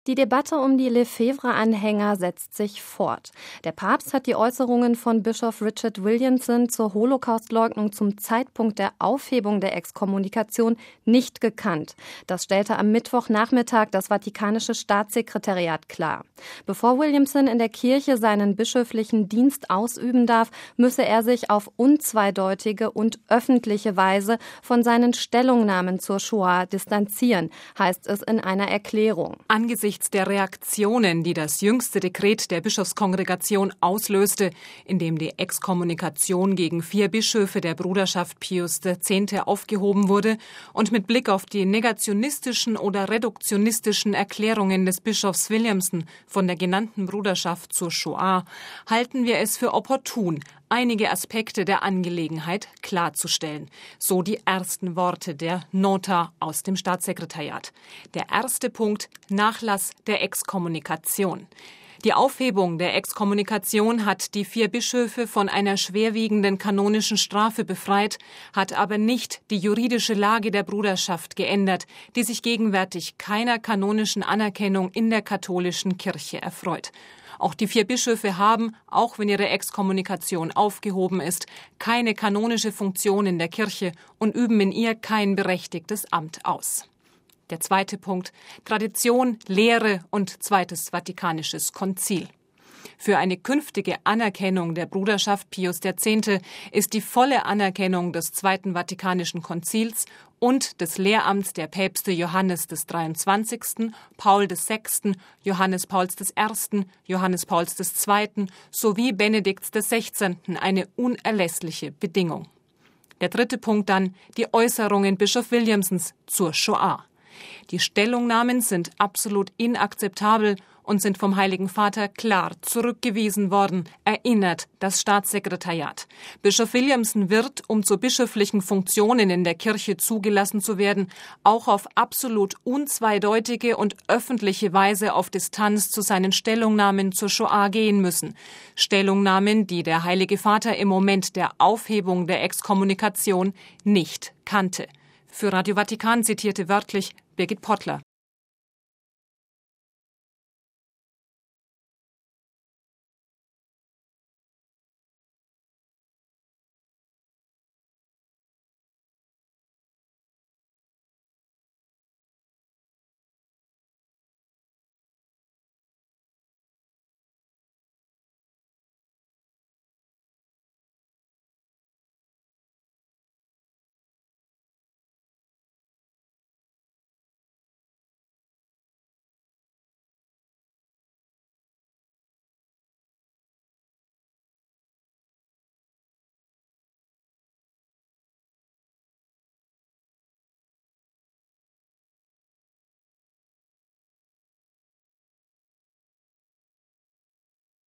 Die Debatte um die Lefebvre-Anhänger setzt sich fort. Der Papst hat die Äußerungen von Bischof Richard Williamson zur Holocaustleugnung zum Zeitpunkt der Aufhebung der Exkommunikation nicht gekannt. Das stellte am Mittwochnachmittag das Vatikanische Staatssekretariat klar. Bevor Williamson in der Kirche seinen bischöflichen Dienst ausüben darf, müsse er sich auf unzweideutige und öffentliche Weise von seinen Stellungnahmen zur Shoah distanzieren, heißt es in einer Erklärung. Angesichts der Reaktionen, die das jüngste Dekret der Bischofskongregation auslöste, in dem die Exkommunikation gegen 4 Bischöfe der Bruderschaft Pius X. aufgehoben wurde, und mit Blick auf die negationistischen oder reduktionistischen Erklärungen des Bischofs Williamson von der genannten Bruderschaft zur Shoah, halten wir es für opportun, einige Aspekte der Angelegenheit klarzustellen. So die ersten Worte der Nota aus dem Staatssekretariat. Der erste Punkt: Nachlass der Exkommunikation. Die Aufhebung der Exkommunikation hat die 4 Bischöfe von einer schwerwiegenden kanonischen Strafe befreit, hat aber nicht die juridische Lage der Bruderschaft geändert, die sich gegenwärtig keiner kanonischen Anerkennung in der katholischen Kirche erfreut. Auch die 4 Bischöfe haben, auch wenn ihre Exkommunikation aufgehoben ist, keine kanonische Funktion in der Kirche und üben in ihr kein berechtigtes Amt aus. Der zweite Punkt: Tradition, Lehre und Zweites Vatikanisches Konzil. Für eine künftige Anerkennung der Bruderschaft Pius X. ist die volle Anerkennung des Zweiten Vatikanischen Konzils und des Lehramts der Päpste Johannes des 23., Paul VI., Johannes Pauls I., Johannes Pauls II. Sowie Benedikts XVI. Eine unerlässliche Bedingung. Der dritte Punkt dann: die Äußerungen Bischof Williamsons zur Shoah. Die Stellungnahmen sind absolut inakzeptabel und sind vom Heiligen Vater klar zurückgewiesen worden, erinnert das Staatssekretariat. Bischof Williamson wird, um zu bischöflichen Funktionen in der Kirche zugelassen zu werden, auch auf absolut unzweideutige und öffentliche Weise auf Distanz zu seinen Stellungnahmen zur Shoah gehen müssen. Stellungnahmen, die der Heilige Vater im Moment der Aufhebung der Exkommunikation nicht kannte. Für Radio Vatikan zitierte wörtlich Birgit Pottler.